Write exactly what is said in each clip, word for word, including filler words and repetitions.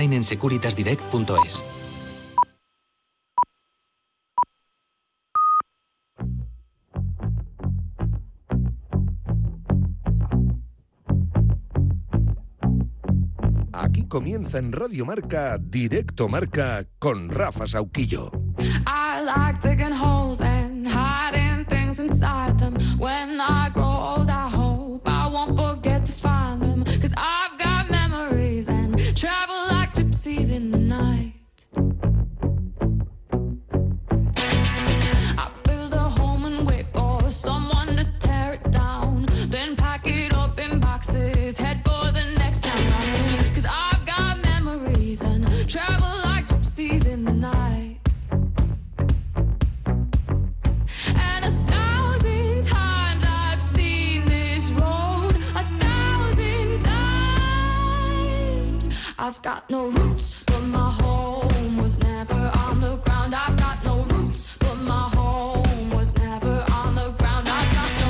online en securitasdirect punto es. Aquí comienza en Radio Marca, Directo Marca, con Rafa Sauquillo. I like digging holes and hiding things inside them. When I grow old, I hope I won't forget to find them. Cause I've got memories and travel like gypsies in the night. I build a home and wait for someone to tear it down. Then pack it up in boxes, head for the next town running. Cause I've got memories and travel like gypsies in the night. And a thousand times I've seen this road, a thousand times. I've got no roots, but my home was never on the ground. I've got no roots, but my home was never on the ground. I've got no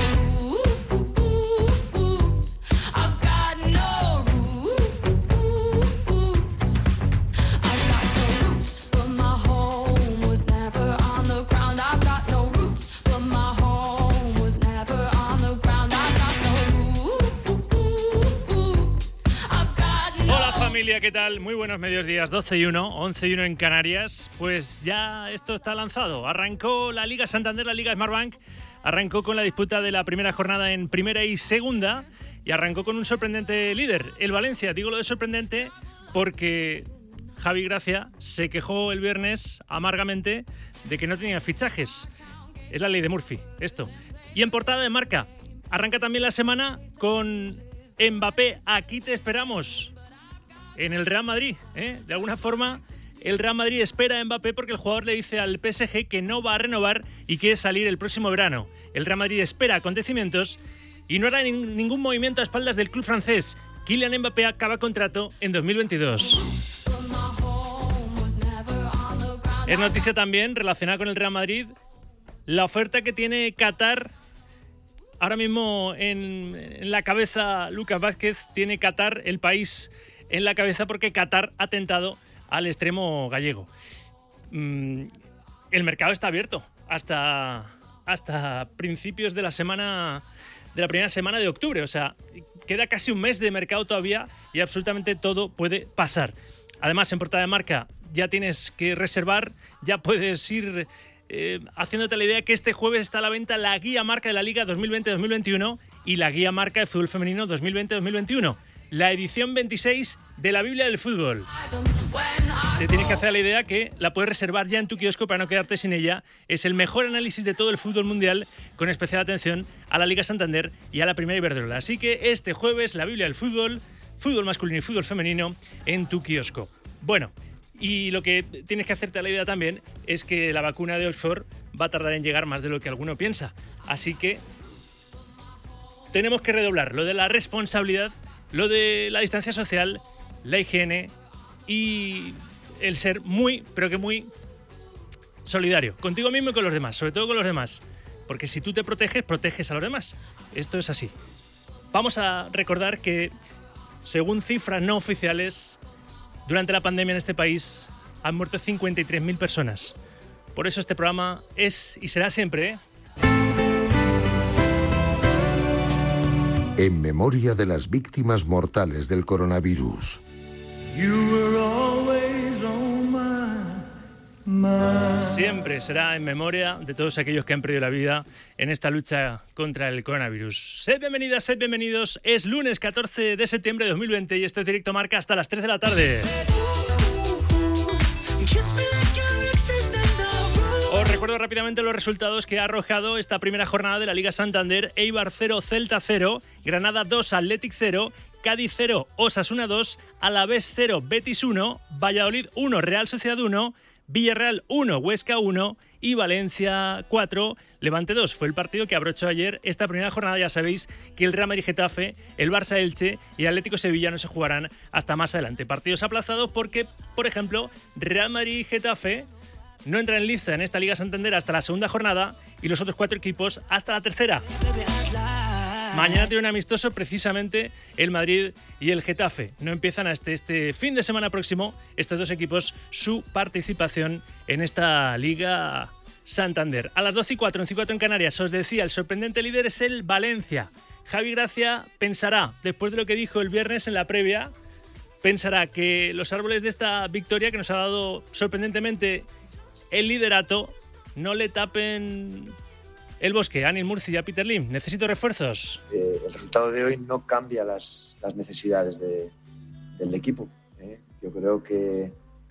roots. I've got no roots. I've got no roots, but my home was never on the ground. I've got no roots, but my home was never on the ground. I've got no roots. I've got no. Hola familia, ¿qué tal? Muy buenos medios días, doce y uno, once y uno en Canarias. Pues ya esto está lanzado. Arrancó la Liga Santander, la Liga Smartbank. Arrancó con la disputa de la primera jornada en primera y segunda. Y arrancó con un sorprendente líder, el Valencia. Digo lo de sorprendente porque Javi Gracia se quejó el viernes amargamente de que no tenía fichajes. Es la ley de Murphy, esto. Y en portada de Marca, arranca también la semana con Mbappé. Aquí te esperamos. En el Real Madrid, ¿eh? De alguna forma, el Real Madrid espera a Mbappé porque el jugador le dice al P S G que no va a renovar y quiere salir el próximo verano. El Real Madrid espera acontecimientos y no hará nin- ningún movimiento a espaldas del club francés. Kylian Mbappé acaba contrato en dos mil veintidós. Es noticia también relacionada con el Real Madrid la oferta que tiene Qatar. Ahora mismo en, en la cabeza Lucas Vázquez tiene Qatar, el país en la cabeza, porque Qatar ha tentado al extremo gallego. Mm, el mercado está abierto hasta, hasta principios de la semana de la primera semana de octubre, o sea, queda casi un mes de mercado todavía y absolutamente todo puede pasar. Además, en portada de Marca ya tienes que reservar, ya puedes ir eh, haciéndote la idea que este jueves está a la venta la guía Marca de la Liga dos mil veinte dos mil veintiuno y la guía Marca de fútbol femenino dos mil veinte dos mil veintiuno. La edición veintiséis de la Biblia del Fútbol. Te tienes que hacer la idea que la puedes reservar ya en tu kiosco para no quedarte sin ella. Es el mejor análisis de todo el fútbol mundial, con especial atención a la Liga Santander y a la Primera Iberdrola. Así que este jueves la Biblia del Fútbol, fútbol masculino y fútbol femenino en tu kiosco. Bueno, y lo que tienes que hacerte la idea también es que la vacuna de Oxford va a tardar en llegar más de lo que alguno piensa. Así que tenemos que redoblar lo de la responsabilidad, lo de la distancia social, la higiene y el ser muy, pero que muy solidario contigo mismo y con los demás, sobre todo con los demás, porque si tú te proteges, proteges a los demás. Esto es así. Vamos a recordar que, según cifras no oficiales, durante la pandemia en este país han muerto cincuenta y tres mil personas. Por eso este programa es y será siempre, ¿eh? En memoria de las víctimas mortales del coronavirus. Siempre será en memoria de todos aquellos que han perdido la vida en esta lucha contra el coronavirus. Sed bienvenidas, sed bienvenidos. Es lunes catorce de septiembre de dos mil veinte y esto es Directo Marca hasta las tres de la tarde. Os recuerdo rápidamente los resultados que ha arrojado esta primera jornada de la Liga Santander. Eibar cero, Celta cero, Granada dos, Athletic cero, Cádiz cero, Osasuna dos, Alavés cero, Betis uno, Valladolid uno, Real Sociedad uno, Villarreal uno, Huesca uno y Valencia cuatro, Levante dos. Fue el partido que abrochó ayer esta primera jornada. Ya sabéis que el Real Madrid-Getafe, el Barça-Elche y el Atlético-Sevilla no se jugarán hasta más adelante. Partidos aplazados porque, por ejemplo, Real Madrid-Getafe no entra en lista en esta Liga Santander hasta la segunda jornada y los otros cuatro equipos hasta la tercera. Mañana tiene un amistoso precisamente el Madrid y el Getafe. No empiezan hasta este fin de semana próximo estos dos equipos su participación en esta Liga Santander. A las doce y cuatro, en cuatro en Canarias, os decía, el sorprendente líder es el Valencia. Javi Gracia pensará, después de lo que dijo el viernes en la previa, pensará que los árboles de esta victoria que nos ha dado sorprendentemente el liderato no le tapen el bosque. Anil Murci y a Peter Lim, necesito refuerzos. Eh, el resultado de hoy no cambia las, las necesidades de, del equipo. ¿eh? Yo creo que,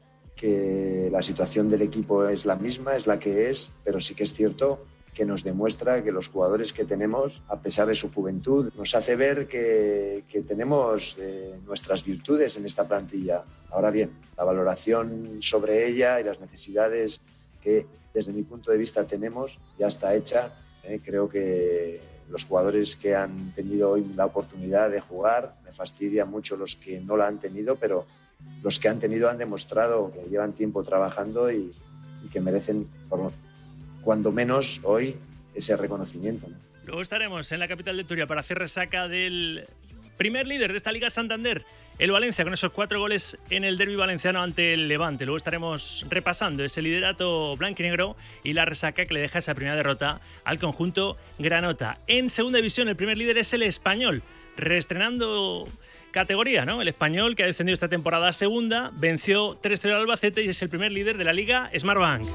que la situación del equipo es la misma, es la que es, pero sí que es cierto que nos demuestra que los jugadores que tenemos, a pesar de su juventud, nos hace ver que, que tenemos eh, nuestras virtudes en esta plantilla. Ahora bien, la valoración sobre ella y las necesidades que desde mi punto de vista tenemos ya está hecha. Eh, creo que los jugadores que han tenido hoy la oportunidad de jugar, me fastidian mucho los que no la han tenido, pero los que han tenido han demostrado que llevan tiempo trabajando y, y que merecen, por cuando menos hoy, ese reconocimiento, ¿no? Luego estaremos en la capital de Turia para hacer resaca del primer líder de esta Liga Santander, el Valencia, con esos cuatro goles en el derbi valenciano ante el Levante. Luego estaremos repasando ese liderato blanquinegro y la resaca que le deja esa primera derrota al conjunto granota. En segunda división, el primer líder es el Español, reestrenando categoría, ¿no? El Español, que ha descendido esta temporada a segunda, venció tres cero al Albacete y es el primer líder de la Liga Smartbank.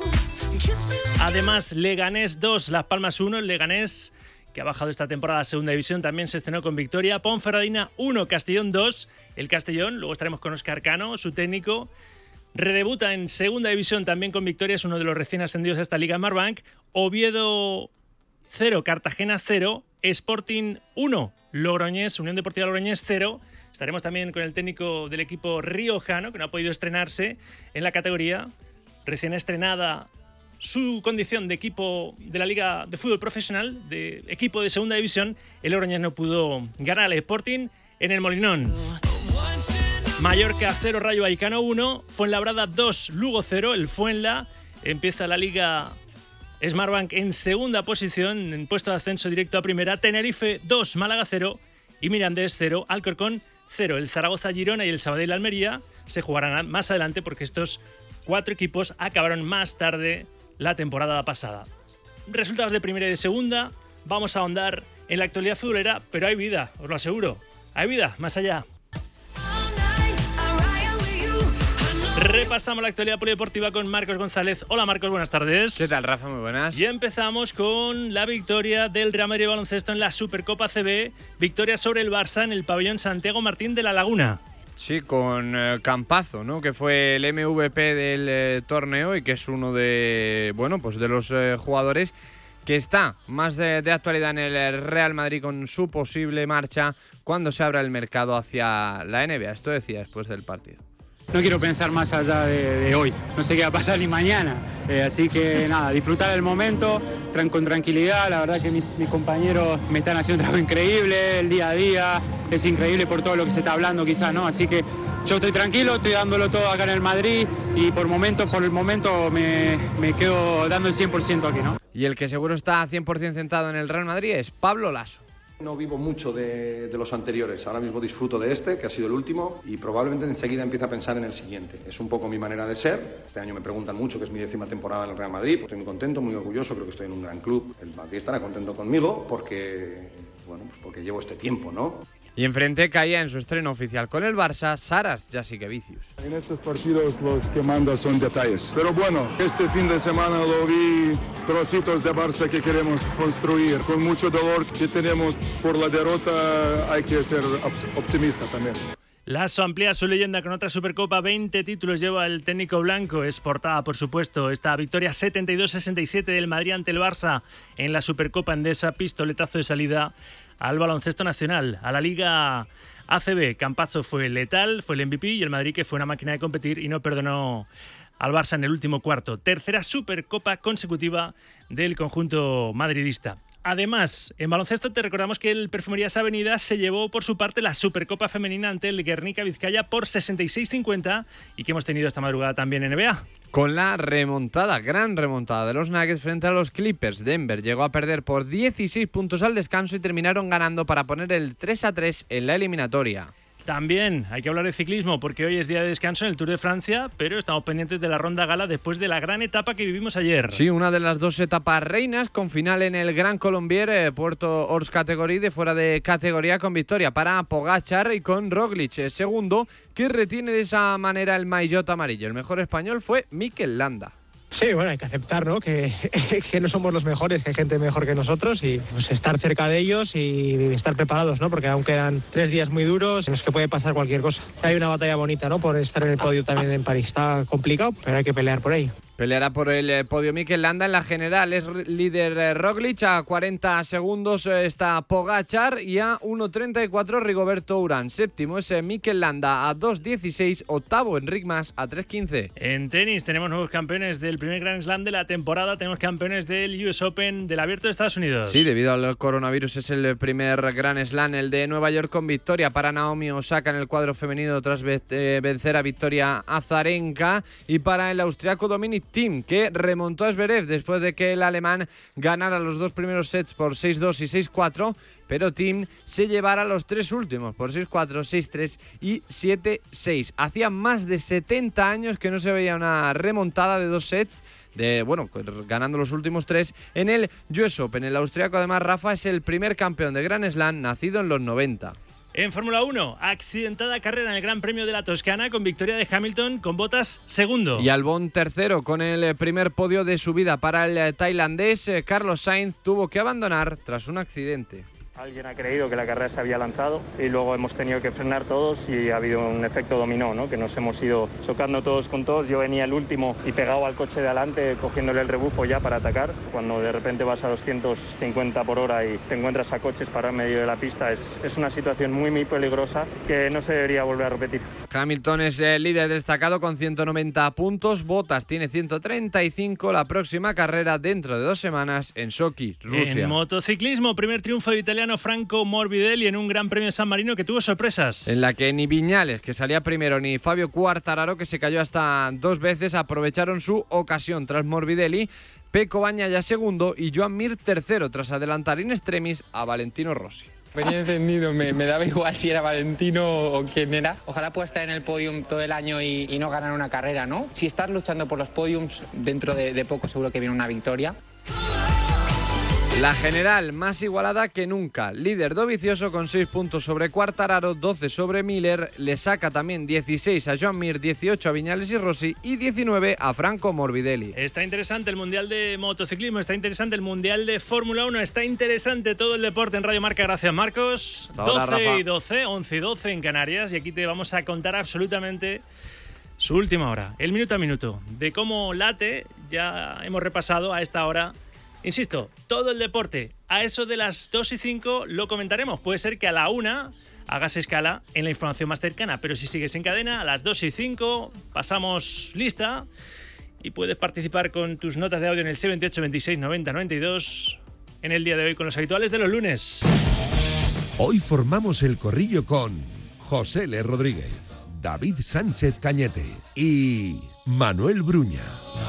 Además, Leganés dos, Las Palmas uno, el Leganés, que ha bajado esta temporada a segunda división, también se estrenó con victoria. Ponferradina uno, Castellón dos, el Castellón, luego estaremos con Óscar Cano, su técnico, redebuta en segunda división también con victoria, es uno de los recién ascendidos a esta Liga Smartbank. Oviedo cero, Cartagena cero, Sporting uno, Logroñés, Unión Deportiva Logroñés cero. Estaremos también con el técnico del equipo riojano, que no ha podido estrenarse en la categoría, recién estrenada su condición de equipo de la Liga de Fútbol Profesional, de equipo de segunda división. El Logroñés no pudo ganar al Sporting en el Molinón. Mallorca cero, Rayo Vallecano uno, Fuenlabrada dos, Lugo cero. El Fuenla empieza la Liga Smartbank en segunda posición, en puesto de ascenso directo a primera. Tenerife dos, Málaga cero y Mirandés cero, Alcorcón cero. El Zaragoza, Girona y el Sabadell, Almería se jugarán más adelante porque estos cuatro equipos acabaron más tarde la temporada pasada. Resultados de primera y de segunda. Vamos a ahondar en la actualidad futbolera, pero hay vida, os lo aseguro. Hay vida, más allá. Repasamos la actualidad polideportiva con Marcos González. Hola Marcos, buenas tardes. ¿Qué tal, Rafa? Muy buenas. Y empezamos con la victoria del Real Madrid de baloncesto en la Supercopa A C B. Victoria sobre el Barça en el pabellón Santiago Martín de la Laguna. Sí, con eh, Campazo, ¿no? Que fue el M V P del eh, torneo y que es uno de, bueno, pues de los eh, jugadores que está más de, de actualidad en el Real Madrid con su posible marcha cuando se abra el mercado hacia la N B A. Esto decía después del partido. No quiero pensar más allá de, de hoy, no sé qué va a pasar ni mañana, eh, así que nada, disfrutar el momento tran, con tranquilidad. La verdad que mis, mis compañeros me están haciendo un trabajo increíble, el día a día es increíble por todo lo que se está hablando quizás, ¿no? Así que yo estoy tranquilo, estoy dándolo todo acá en el Madrid y por momentos, por el momento me, me quedo dando el cien por ciento aquí, ¿no? Y el que seguro está cien por ciento centrado en el Real Madrid es Pablo Laso. No vivo mucho de, de los anteriores, ahora mismo disfruto de este, que ha sido el último, y probablemente enseguida empiece a pensar en el siguiente. Es un poco mi manera de ser. Este año me preguntan mucho, que es mi décima temporada en el Real Madrid, pues estoy muy contento, muy orgulloso, creo que estoy en un gran club. El Madrid estará contento conmigo porque, bueno, pues porque llevo este tiempo, ¿no? Y enfrente caía en su estreno oficial con el Barça, Saras Jasikevičius. En estos partidos los que mandan son detalles. Pero bueno, este fin de semana lo vi, trocitos de Barça que queremos construir. Con mucho dolor que tenemos por la derrota, hay que ser optimista también. Laso amplía su leyenda con otra Supercopa, veinte títulos lleva el técnico blanco, es portada por supuesto esta victoria setenta y dos sesenta y siete del Madrid ante el Barça en la Supercopa Endesa, pistoletazo de salida al baloncesto nacional, a la Liga A C B. Campazzo fue letal, fue el M V P y el Madrid que fue una máquina de competir y no perdonó al Barça en el último cuarto. Tercera Supercopa consecutiva del conjunto madridista. Además, en baloncesto te recordamos que el Perfumerías Avenida se llevó por su parte la Supercopa Femenina ante el Guernica Vizcaya por sesenta y seis cincuenta y que hemos tenido esta madrugada también en N B A. Con la remontada, gran remontada de los Nuggets frente a los Clippers. Denver llegó a perder por dieciséis puntos al descanso y terminaron ganando para poner el tres a tres en la eliminatoria. También hay que hablar de ciclismo porque hoy es día de descanso en el Tour de Francia, pero estamos pendientes de la ronda gala después de la gran etapa que vivimos ayer. Sí, una de las dos etapas reinas con final en el Gran Colombier, eh, Puerto Hors categoría de fuera de categoría con victoria para Pogačar y con Roglic, eh, segundo, que retiene de esa manera el maillot amarillo. El mejor español fue Mikel Landa. Sí, bueno, hay que aceptar, ¿no? Que, que no somos los mejores, que hay gente mejor que nosotros y pues estar cerca de ellos y estar preparados, ¿no? Porque aún quedan tres días muy duros en los que puede pasar cualquier cosa. Hay una batalla bonita, ¿no? Por estar en el podio también en París. Está complicado, pero hay que pelear por ello. Peleará por el podio Mikel Landa en la general. Es líder Roglic, a cuarenta segundos está Pogačar y a uno treinta y cuatro Rigoberto Urán. Séptimo es Mikel Landa a dos dieciséis, octavo Enric Mas a tres quince. En tenis tenemos nuevos campeones del primer Grand Slam de la temporada, tenemos campeones del U S Open del Abierto de Estados Unidos. Sí, debido al coronavirus es el primer Grand Slam, el de Nueva York con victoria para Naomi Osaka en el cuadro femenino tras vencer a Victoria Azarenka y para el austriaco Dominic Thiem, que remontó a Zverev después de que el alemán ganara los dos primeros sets por seis dos y seis cuatro, pero Thiem se llevara los tres últimos por seis cuatro, seis tres y siete seis. Hacía más de setenta años que no se veía una remontada de dos sets, de bueno, ganando los últimos tres en el U S Open. El austriaco, además, Rafa, es el primer campeón de Grand Slam nacido en los noventa. En Fórmula uno, accidentada carrera en el Gran Premio de la Toscana con victoria de Hamilton, con Bottas segundo. Y Albon tercero con el primer podio de su vida para el tailandés. Carlos Sainz tuvo que abandonar tras un accidente. Alguien ha creído que la carrera se había lanzado y luego hemos tenido que frenar todos y ha habido un efecto dominó, ¿no? Que nos hemos ido chocando todos con todos. Yo venía el último y pegado al coche de adelante, cogiéndole el rebufo ya para atacar. Cuando de repente vas a doscientos cincuenta por hora y te encuentras a coches para en medio de la pista, es, es una situación muy, muy peligrosa que no se debería volver a repetir. Hamilton es el líder destacado con ciento noventa puntos, Bottas tiene ciento treinta y cinco. La próxima carrera dentro de dos semanas en Sochi, Rusia. En motociclismo, primer triunfo del italiano Franco Morbidelli en un Gran Premio de San Marino que tuvo sorpresas. En la que ni Viñales, que salía primero, ni Fabio Quartararo, que se cayó hasta dos veces, aprovecharon su ocasión. Tras Morbidelli, Pecco Bagnaia segundo y Joan Mir tercero, tras adelantar in extremis a Valentino Rossi. Venía encendido, me, me daba igual si era Valentino o quién era. Ojalá pueda estar en el podium todo el año y, y no ganar una carrera, ¿no? Si estás luchando por los podiums, dentro de, de poco seguro que viene una victoria. La general más igualada que nunca. Líder Dovizioso con seis puntos sobre Quartararo, doce sobre Miller. Le saca también dieciséis a Joan Mir, dieciocho a Viñales y Rossi y diecinueve a Franco Morbidelli. Está interesante el Mundial de Motociclismo, está interesante el Mundial de Fórmula uno, está interesante todo el deporte en Radio Marca. Gracias, Marcos. Ahora, doce Rafa. y doce, once y doce en Canarias y aquí te vamos a contar absolutamente su última hora, el minuto a minuto, de cómo late. Ya hemos repasado a esta hora. Insisto, todo el deporte. A eso de las dos y cinco lo comentaremos. Puede ser que a la una hagas escala en la información más cercana, pero si sigues en cadena, a las dos y cinco pasamos lista y puedes participar con tus notas de audio en el seis veintiocho, veintiséis, noventa, noventa y dos en el día de hoy con los habituales de los lunes. Hoy formamos el corrillo con José L. Rodríguez, David Sánchez Cañete y Manuel Bruña.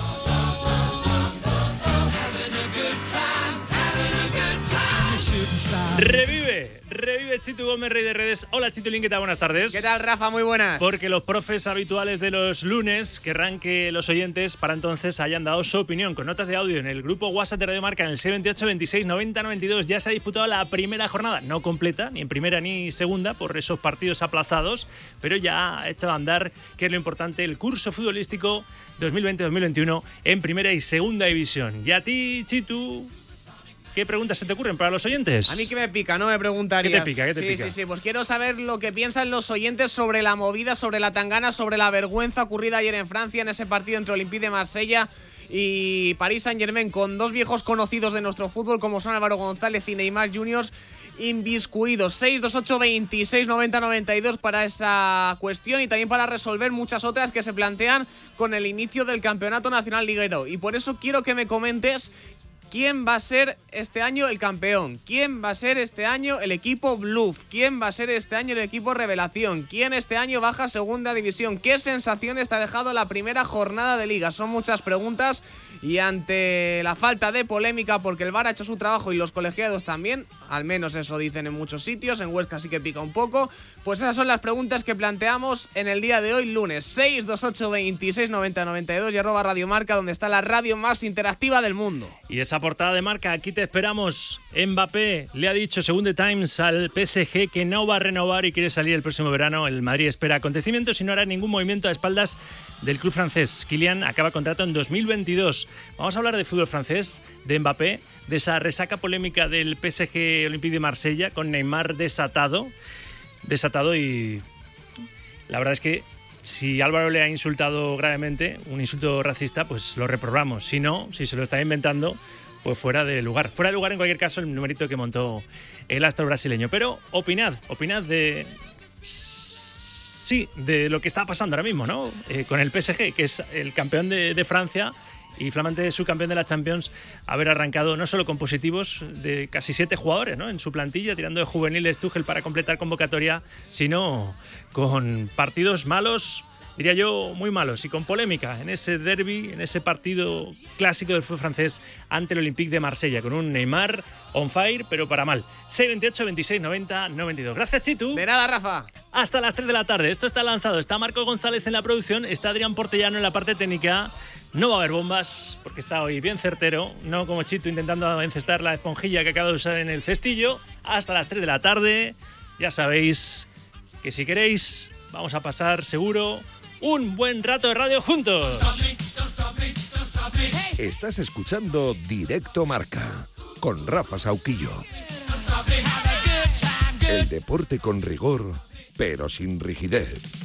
Revive, revive Chitu Gómez, rey de redes. Hola Chitulín, ¿qué tal? Buenas tardes. ¿Qué tal, Rafa? Muy buenas. Porque los profes habituales de los lunes querrán que los oyentes para entonces hayan dado su opinión con notas de audio en el grupo WhatsApp de Radio Marca en el seis veintiocho, veintiséis, noventa, noventa y dos. Ya se ha disputado la primera jornada, no completa, ni en primera ni segunda, por esos partidos aplazados, pero ya ha echado a andar, que es lo importante, el curso futbolístico dos mil veinte dos mil veintiuno en primera y segunda división. Y a ti, Chitu, ¿qué preguntas se te ocurren para los oyentes? A mí que me pica, ¿no? Me preguntarías. ¿Qué te pica? ¿Qué te sí, pica? Sí, sí, pues quiero saber lo que piensan los oyentes sobre la movida, sobre la tangana, sobre la vergüenza ocurrida ayer en Francia en ese partido entre Olympique de Marsella y Paris Saint-Germain, con dos viejos conocidos de nuestro fútbol como son Álvaro González y Neymar junior inviscuidos. Seis dos ocho veintiséis noventa noventa y dos para esa cuestión y también para resolver muchas otras que se plantean con el inicio del Campeonato Nacional Liguero. Y por eso quiero que me comentes ¿Quién va a ser este año el campeón? ¿Quién va a ser este año el equipo Bluff? ¿Quién va a ser este año el equipo Revelación? ¿Quién este año baja a segunda división? ¿Qué sensaciones te ha dejado la primera jornada de liga? Son muchas preguntas y ante la falta de polémica, porque el V A R ha hecho su trabajo y los colegiados también, al menos eso dicen en muchos sitios, en Huesca sí que pica un poco, pues esas son las preguntas que planteamos en el día de hoy, lunes. Seis dos ocho veintiséis noventa noventa y dos y arroba Radio Marca, donde está la radio más interactiva del mundo. Y esa portada de Marca, aquí te esperamos. Mbappé le ha dicho, según The Times, al P S G que no va a renovar y quiere salir el próximo verano. El Madrid espera acontecimientos y no hará ningún movimiento a espaldas del club francés. Kylian acaba contrato en dos mil veintidós. Vamos a hablar de fútbol francés, de Mbappé, de esa resaca polémica del P S G Olympique de Marsella con Neymar desatado. Desatado y la verdad es que si Álvaro le ha insultado gravemente, un insulto racista, pues lo reprobamos. Si no, si se lo está inventando, pues fuera de lugar. Fuera de lugar, en cualquier caso, el numerito que montó el astro brasileño. Pero opinad, opinad de... Sí, de lo que está pasando ahora mismo, ¿no? Eh, con el P S G, que es el campeón de, de Francia y flamante subcampeón de la Champions, haber arrancado no solo con positivos de casi siete jugadores, ¿no?, en su plantilla, tirando de juveniles Tuchel para completar convocatoria, sino con partidos malos, diría yo, muy malos, y con polémica en ese derbi, en ese partido clásico del fútbol francés ante el Olympique de Marsella, con un Neymar on fire, pero para mal. seis veintiocho veintiséis noventa noventa y dos. Gracias, Chitu. De nada, Rafa. Hasta las tres de la tarde. Esto está lanzado. Está Marco González en la producción, está Adrián Portellano en la parte técnica. No va a haber bombas, porque está hoy bien certero, no como Chitu intentando encestar la esponjilla que acaba de usar en el cestillo. Hasta las tres de la tarde. Ya sabéis que si queréis, vamos a pasar seguro un buen rato de radio juntos. Estás escuchando Directo Marca con Rafa Sauquillo. El deporte con rigor, pero sin rigidez.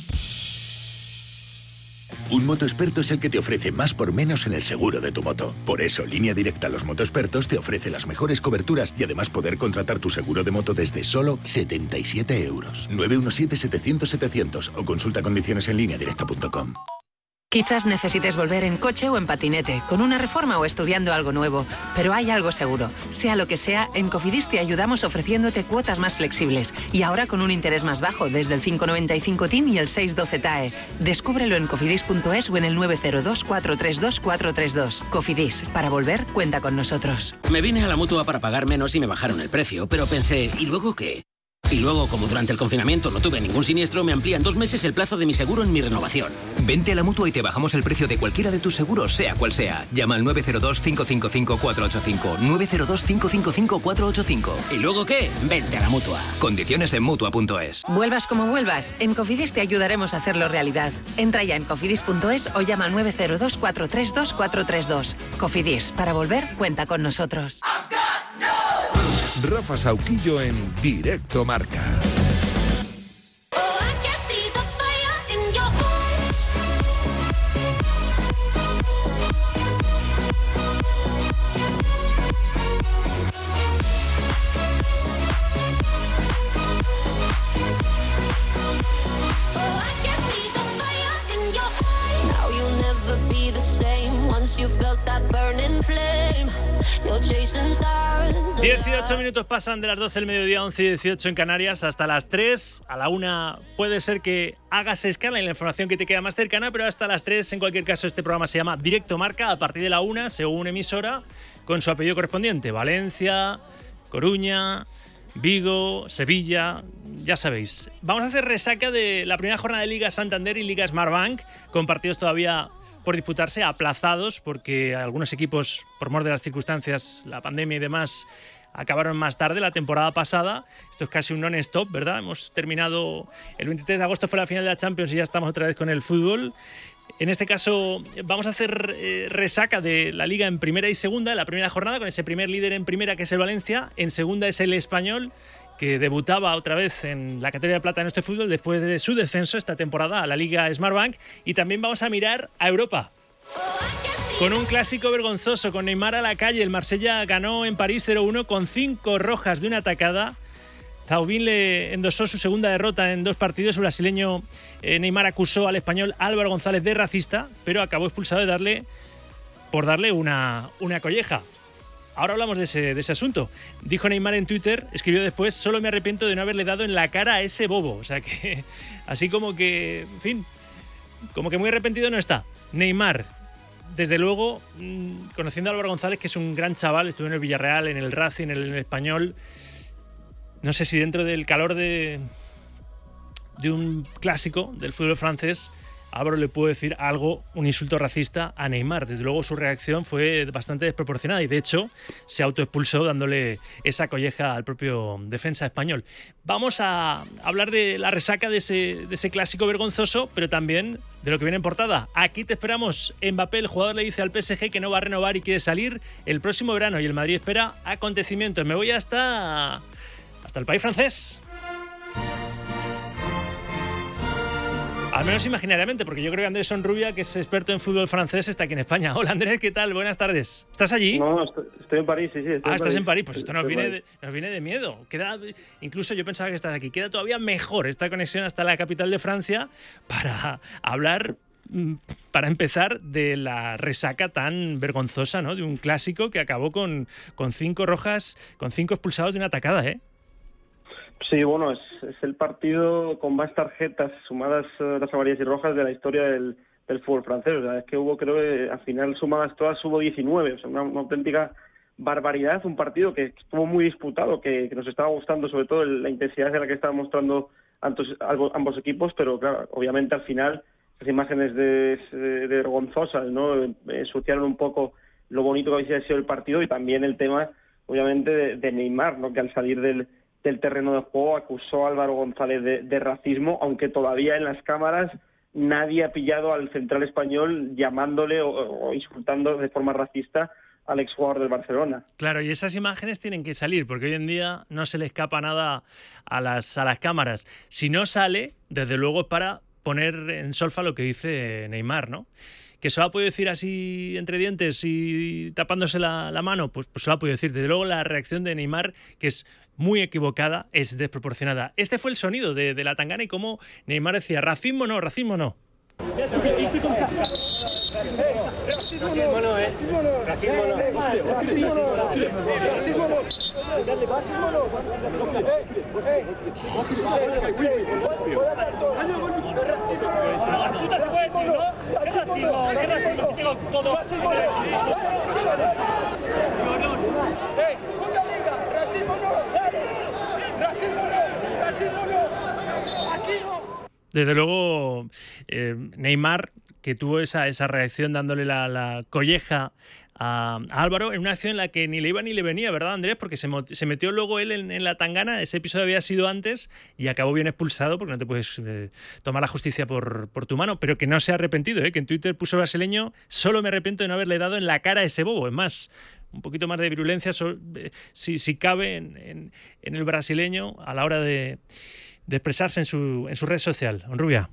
Un motoexperto es el que te ofrece más por menos en el seguro de tu moto. Por eso, Línea Directa Los Motoexpertos te ofrece las mejores coberturas y además poder contratar tu seguro de moto desde solo setenta y siete euros. nueve uno siete, setecientos, setecientos o consulta condiciones en línea directa punto com. Quizás necesites volver en coche o en patinete, con una reforma o estudiando algo nuevo. Pero hay algo seguro. Sea lo que sea, en Cofidis te ayudamos ofreciéndote cuotas más flexibles. Y ahora con un interés más bajo, desde el cinco noventa y cinco T I N y el seis doce T A E. Descúbrelo en cofidis punto es o en el nueve cero dos, cuatro tres dos, cuatro tres dos. Cofidis, para volver, cuenta con nosotros. Me vine a la Mutua para pagar menos y me bajaron el precio, pero pensé, ¿y luego qué? Y luego, como durante el confinamiento no tuve ningún siniestro, me amplían dos meses el plazo de mi seguro en mi renovación. Vente a la Mutua y te bajamos el precio de cualquiera de tus seguros, sea cual sea. Llama al nueve cero dos, cinco cinco cinco, cuatro ocho cinco. nueve cero dos, cinco cinco cinco, cuatro ocho cinco. ¿Y luego qué? Vente a la Mutua. Condiciones en Mutua punto es. Vuelvas como vuelvas, en Cofidis te ayudaremos a hacerlo realidad. Entra ya en cofidis punto es o llama al nueve cero dos, cuatro tres dos, cuatro tres dos. Cofidis, para volver, cuenta con nosotros. Rafa Sauquillo en Directo Marca. dieciocho minutos pasan de las doce del mediodía, once y dieciocho en Canarias, hasta las tres. A la una puede ser que hagas escala en la información que te queda más cercana, pero hasta las tres, en cualquier caso, este programa se llama Directo Marca. A partir de la una, según emisora, con su apellido correspondiente: Valencia, Coruña, Vigo, Sevilla, ya sabéis. Vamos a hacer resaca de la primera jornada de Liga Santander y Liga Smartbank, con partidos todavía por disputarse, aplazados, porque algunos equipos, por mor de las circunstancias, la pandemia y demás, acabaron más tarde la temporada pasada. Esto es casi un non-stop, ¿verdad? Hemos terminado, el veintitrés de agosto fue la final de la Champions y ya estamos otra vez con el fútbol. En este caso vamos a hacer eh, resaca de la Liga en primera y segunda, la primera jornada, con ese primer líder en primera que es el Valencia, en segunda es el Español, que debutaba otra vez en la categoría de plata en este fútbol después de su descenso esta temporada a la Liga Smartbank. Y también vamos a mirar a Europa, con un clásico vergonzoso, con Neymar a la calle. El Marsella ganó en París cero uno con cinco rojas de una atacada. Zaubín le endosó su segunda derrota en dos partidos. El brasileño eh, Neymar acusó al español Álvaro González de racista, pero acabó expulsado de darle, por darle una, una colleja. ahora hablamos de ese, de ese asunto. Dijo Neymar en Twitter, escribió después, solo me arrepiento de no haberle dado en la cara a ese bobo. O sea que, así como que, en fin, como que muy arrepentido no está. Neymar, desde luego, mmm, conociendo a Álvaro González, que es un gran chaval, estuvo en el Villarreal, en el Racing, en el, en el Español. No sé si dentro del calor de, de un clásico del fútbol francés, Álvaro le pudo decir algo, un insulto racista a Neymar. Desde luego su reacción fue bastante desproporcionada y de hecho se autoexpulsó dándole esa colleja al propio defensa español. Vamos a hablar de la resaca de ese, de ese clásico vergonzoso, pero también de lo que viene en portada. Aquí te esperamos. Mbappé, el jugador, le dice al P S G que no va a renovar y quiere salir el próximo verano y el Madrid espera acontecimientos. Me voy hasta, hasta el país francés. Al menos imaginariamente, porque yo creo que Andrés Sonrubia, que es experto en fútbol francés, está aquí en España. Hola Andrés, ¿qué tal? Buenas tardes. ¿Estás allí? No, estoy, estoy en París, sí, sí. Ah, en estás París. en París. Pues esto nos Estoy viene, en de, nos viene de miedo. Queda, incluso yo pensaba que estás aquí. Queda todavía mejor esta conexión hasta la capital de Francia para hablar, para empezar, de la resaca tan vergonzosa, ¿no? De un clásico que acabó con, con cinco rojas, con cinco expulsados de una atacada, ¿eh? Sí, bueno, es, es el partido con más tarjetas sumadas eh, las amarillas y rojas de la historia del, del fútbol francés. O sea, es que hubo, creo que al final sumadas todas hubo diecinueve. O sea, una, una auténtica barbaridad. Un partido que estuvo muy disputado, que, que nos estaba gustando sobre todo el, la intensidad de la que estaban mostrando ambos, ambos equipos, pero claro, obviamente al final las imágenes de, de, de vergonzosas, ¿no? Ensuciaron un poco lo bonito que había sido el partido y también el tema, obviamente, de, de Neymar, ¿no? Que al salir del del terreno de juego acusó a Álvaro González de, de racismo, aunque todavía en las cámaras nadie ha pillado al central español llamándole o, o insultando de forma racista al exjugador del Barcelona. Claro, y esas imágenes tienen que salir, porque hoy en día no se le escapa nada a las, a las cámaras. Si no sale, desde luego es para poner en solfa lo que dice Neymar, ¿no? ¿Que se lo ha podido decir así entre dientes y tapándose la, la mano? Pues, pues se lo ha podido decir. Desde luego la reacción de Neymar, que es muy equivocada, es desproporcionada. Este fue el sonido de, de la tangana y cómo Neymar decía, racismo no, racismo no. Racismo no, ¿eh? Racismo no. Racismo no. Racismo no. Racismo no. Aquí no. Desde luego, eh, Neymar, que tuvo esa, esa reacción dándole la, la colleja a, a Álvaro, en una acción en la que ni le iba ni le venía, ¿verdad, Andrés? Porque se, se metió luego él en, en la tangana, ese episodio había sido antes y acabó bien expulsado porque no te puedes eh, tomar la justicia por, por tu mano, pero que no se ha arrepentido, ¿eh? Que en Twitter puso brasileño, solo me arrepiento de no haberle dado en la cara a ese bobo. Es más, un poquito más de virulencia, so, eh, si, si cabe en, en, en el brasileño a la hora de... de expresarse en su en su red social. Honrubia.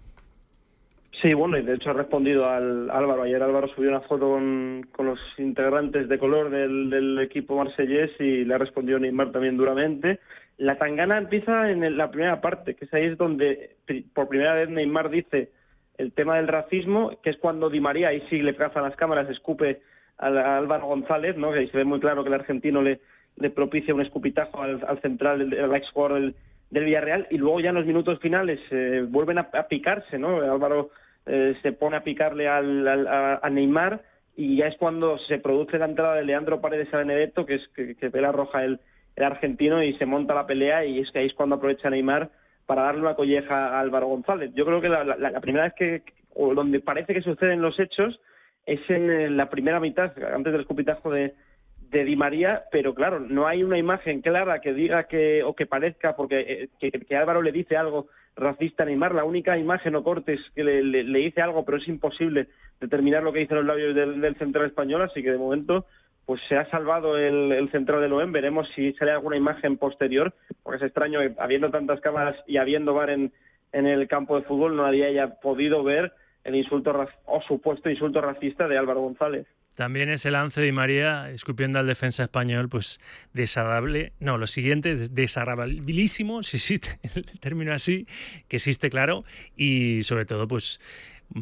Sí, bueno, y de hecho ha respondido al Álvaro. Ayer Álvaro subió una foto con, con los integrantes de color del, del equipo marsellés y le ha respondido Neymar también duramente. La tangana empieza en el, la primera parte, que es ahí es donde por primera vez Neymar dice el tema del racismo, que es cuando Di María, ahí sí le caza las cámaras, escupe a, a Álvaro González, ¿no? Que ahí se ve muy claro que el argentino le, le propicia un escupitajo al, al central, del, al ex jugador del del Villarreal, y luego ya en los minutos finales eh, vuelven a, a picarse, ¿no? Álvaro eh, se pone a picarle al, al, a, a Neymar y ya es cuando se produce la entrada de Leandro Paredes a Benedetto, que es que, que ve la roja el, el argentino y se monta la pelea, y es que ahí es cuando aprovecha Neymar para darle una colleja a Álvaro González. Yo creo que la, la, la primera vez que, o donde parece que suceden los hechos, es en la primera mitad, antes del escupitajo de de Di María, pero claro, no hay una imagen clara que diga que o que parezca, porque que, que Álvaro le dice algo racista a Neymar. La única imagen o corte es que le, le, le dice algo, pero es imposible determinar lo que dicen los labios del, del central español, así que de momento pues se ha salvado el, el central del O E M. Veremos si sale alguna imagen posterior, porque es extraño que habiendo tantas cámaras y habiendo V A R en, en el campo de fútbol nadie haya podido ver el insulto o supuesto insulto racista de Álvaro González. También ese lance de Di María escupiendo al defensa español, pues desagradable. No, lo siguiente, desagradabilísimo, si existe el término así, que existe, claro, y sobre todo, pues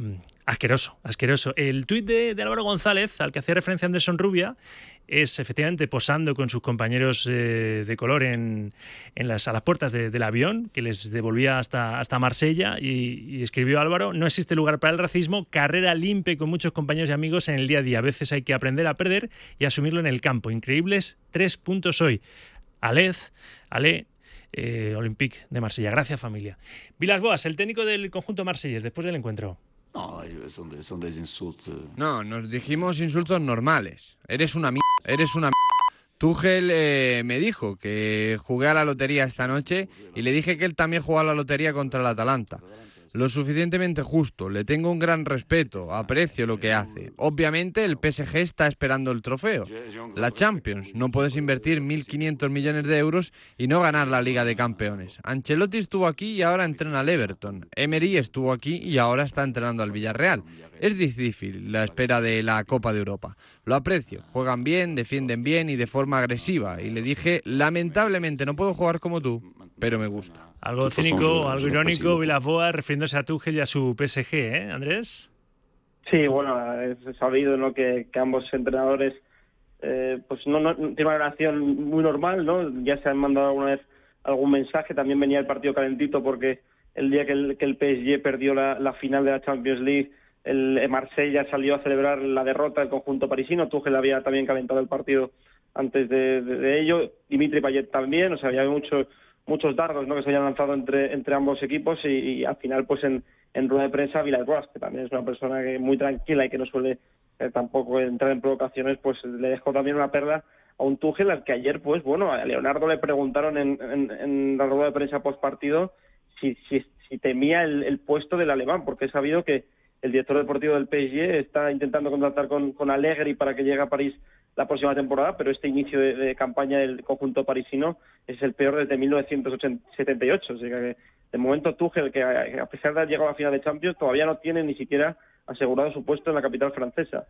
Asqueroso, asqueroso. El tuit de, de Álvaro González, al que hacía referencia Anderson Rubia, es efectivamente posando con sus compañeros eh, de color en, en las, a las puertas de, del avión, que les devolvía hasta, hasta Marsella, y, y escribió Álvaro: no existe lugar para el racismo, carrera limpia con muchos compañeros y amigos en el día a día. A veces hay que aprender a perder y asumirlo en el campo. Increíbles tres puntos hoy. Alez, Ale, eh, Olympique de Marsella. Gracias, familia. Villas-Boas, el técnico del conjunto marsellés, después del encuentro. No, son, son desinsultos. No, nos dijimos insultos normales. Eres una mierda, eres una mierda. Tuchel eh, me dijo que jugué a la lotería esta noche y le dije que él también jugó a la lotería contra el Atalanta. Lo suficientemente justo, le tengo un gran respeto, aprecio lo que hace. Obviamente el P S G está esperando el trofeo. La Champions, no puedes invertir mil quinientos millones de euros y no ganar la Liga de Campeones. Ancelotti estuvo aquí y ahora entrena al Everton. Emery estuvo aquí y ahora está entrenando al Villarreal. Es difícil la espera de la Copa de Europa. Lo aprecio, juegan bien, defienden bien y de forma agresiva. Y le dije, lamentablemente no puedo jugar como tú, pero me gusta. Algo cínico, algo irónico, Villas-Boas refiriéndose a Tuchel y a su P S G, ¿eh, Andrés? Sí, bueno, es sabido, ¿no?, que, que ambos entrenadores eh, pues no, no tienen una relación muy normal, ¿no? Ya se han mandado alguna vez algún mensaje, también venía el partido calentito porque el día que el, que el P S G perdió la, la final de la Champions League, el Marsella salió a celebrar la derrota del conjunto parisino. Tuchel había también calentado el partido antes de, de, de ello, Dimitri Payet también, o sea, había mucho muchos dardos, ¿no?, que se habían lanzado entre entre ambos equipos y, y al final pues en, en rueda de prensa Villas-Boas, que también es una persona que muy tranquila y que no suele eh, tampoco entrar en provocaciones, pues le dejó también una perla a un Tuchel al que ayer pues bueno, a Leonardo le preguntaron en, en, en la rueda de prensa post partido si, si, si temía el, el puesto del alemán, porque he sabido que el director deportivo del P S G está intentando contactar con, con Allegri para que llegue a París la próxima temporada, pero este inicio de, de campaña del conjunto parisino es el peor desde mil novecientos setenta y ocho. O sea que de momento Tuchel, que a pesar de haber llegado a la final de Champions, todavía no tiene ni siquiera asegurado su puesto en la capital francesa.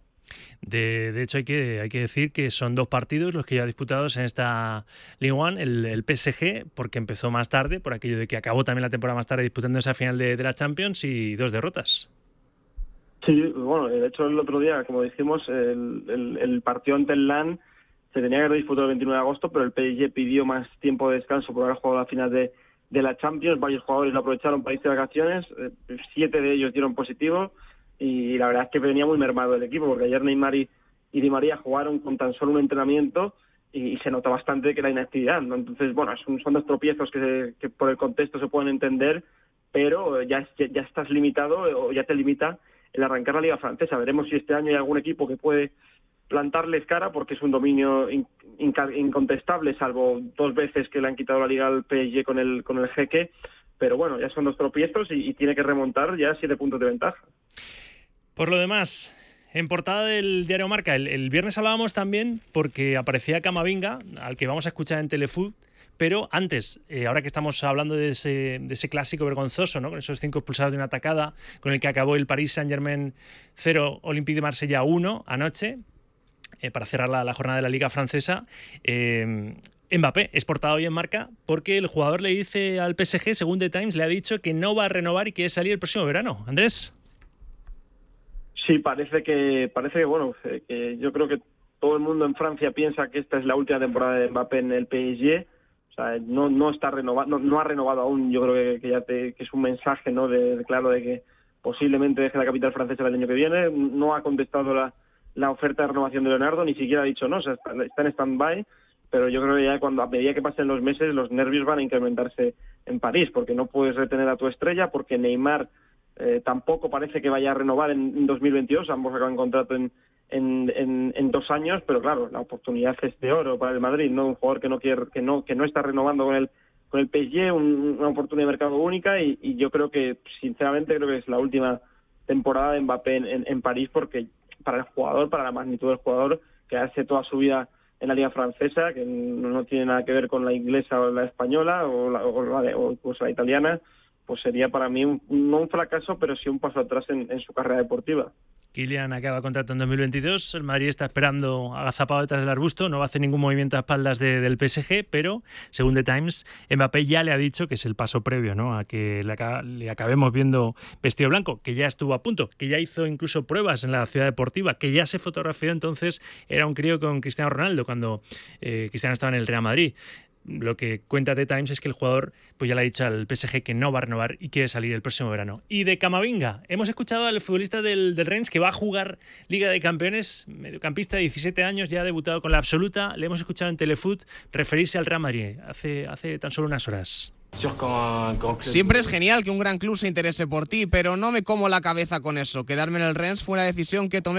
De, de hecho, hay que, hay que decir que son dos partidos los que ya disputados en esta Ligue uno. El, el P S G, porque empezó más tarde, por aquello de que acabó también la temporada más tarde disputando esa final de, de la Champions, y dos derrotas. Sí, bueno, de hecho el otro día, como dijimos, el, el, el partido ante el L A N se tenía que haber disputado el veintinueve de agosto, pero el P S G pidió más tiempo de descanso por haber jugado la final de, de la Champions. Varios jugadores lo aprovecharon para irse de vacaciones, eh, siete de ellos dieron positivo y la verdad es que venía muy mermado el equipo, porque ayer Neymar y, y Di María jugaron con tan solo un entrenamiento y, y se nota bastante que la inactividad, ¿no? Entonces, bueno, son, son dos tropiezos que, se, que por el contexto se pueden entender, pero ya, ya, ya estás limitado o ya te limita el arrancar la Liga Francesa. Veremos si este año hay algún equipo que puede plantarles cara, porque es un dominio in, in, incontestable, salvo dos veces que le han quitado la Liga al P S G con el con el Jeque, pero bueno, ya son dos tropiezos y, y tiene que remontar ya siete puntos de ventaja. Por lo demás, en portada del diario Marca, el, el viernes hablábamos también porque aparecía Camavinga, al que vamos a escuchar en Telefoot. Pero antes, eh, ahora que estamos hablando de ese, de ese clásico vergonzoso, ¿no?, con esos cinco expulsados de una atacada, con el que acabó el Paris Saint-Germain cero, Olympique de Marsella uno anoche, eh, para cerrar la, la jornada de la Liga Francesa, eh, Mbappé es portada hoy en Marca porque el jugador le dice al P S G, según The Times, le ha dicho que no va a renovar y quiere salir el próximo verano. Andrés. Sí, parece que, parece que bueno, que yo creo que todo el mundo en Francia piensa que esta es la última temporada de Mbappé en el P S G. O sea, no no está renovado, no, no ha renovado aún. Yo creo que, que ya te, que es un mensaje, ¿no?, de, de claro de que posiblemente deje la capital francesa el año que viene. No ha contestado la, la oferta de renovación de Leonardo, ni siquiera ha dicho no, o sea, está, está en stand-by, pero yo creo que ya cuando a medida que pasen los meses los nervios van a incrementarse en París, porque no puedes retener a tu estrella, porque Neymar eh, tampoco parece que vaya a renovar en, en dos mil veintidós, ambos acaban contrato en En, en, en dos años, pero claro, la oportunidad es de oro para el Madrid, no un jugador que no quiere, que no que no está renovando con el con el P S G, un, una oportunidad de mercado única y, y yo creo que sinceramente creo que es la última temporada de Mbappé en, en, en París, porque para el jugador, para la magnitud del jugador, quedarse toda su vida en la liga francesa, que no, no tiene nada que ver con la inglesa o la española o la, o la, o, pues la italiana, pues sería para mí un, no un fracaso, pero sí un paso atrás en, en su carrera deportiva. Kylian acaba contrato en dos mil veintidós, el Madrid está esperando agazapado detrás del arbusto, no va a hacer ningún movimiento a espaldas de, del P S G, pero según The Times, Mbappé ya le ha dicho que es el paso previo, ¿no?, a que le, aca- le acabemos viendo vestido blanco, que ya estuvo a punto, que ya hizo incluso pruebas en la ciudad deportiva, que ya se fotografió entonces, era un crío con Cristiano Ronaldo cuando eh, Cristiano estaba en el Real Madrid. Lo que cuenta The Times es que el jugador pues ya le ha dicho al P S G que no va a renovar y quiere salir el próximo verano. Y de Camavinga, hemos escuchado al futbolista del, del Rennes que va a jugar Liga de Campeones, mediocampista de diecisiete años, ya ha debutado con la absoluta. Le hemos escuchado en Telefoot referirse al Real Madrid hace, hace tan solo unas horas. Siempre es genial que un gran club se interese por ti, pero no me como la cabeza con eso. Quedarme en el Rennes fue una decisión que tomé